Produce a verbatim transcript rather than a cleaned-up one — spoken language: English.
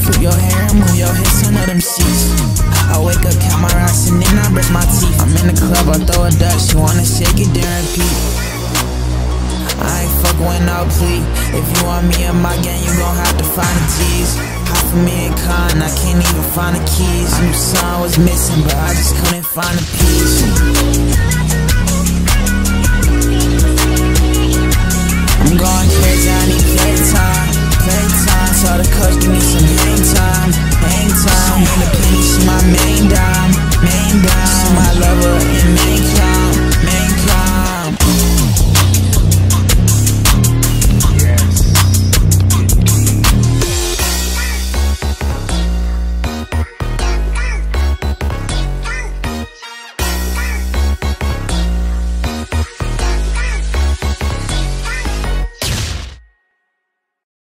Flip your hair and move your hips under them sheets. I wake up, count my rocks, and then I brush my teeth. I'm in the club, I throw a duck, she wanna shake it, then repeat. I ain't fuck when I'll plead. If you want me in my gang, you gon' have to find the G's. Half of me and con, I can't even find the keys. I knew something was missing, but I just couldn't find the piece. I'm going crazy, I need playtime, playtime. Tell the coach, give me some hang time, hang time. In the penny, she my main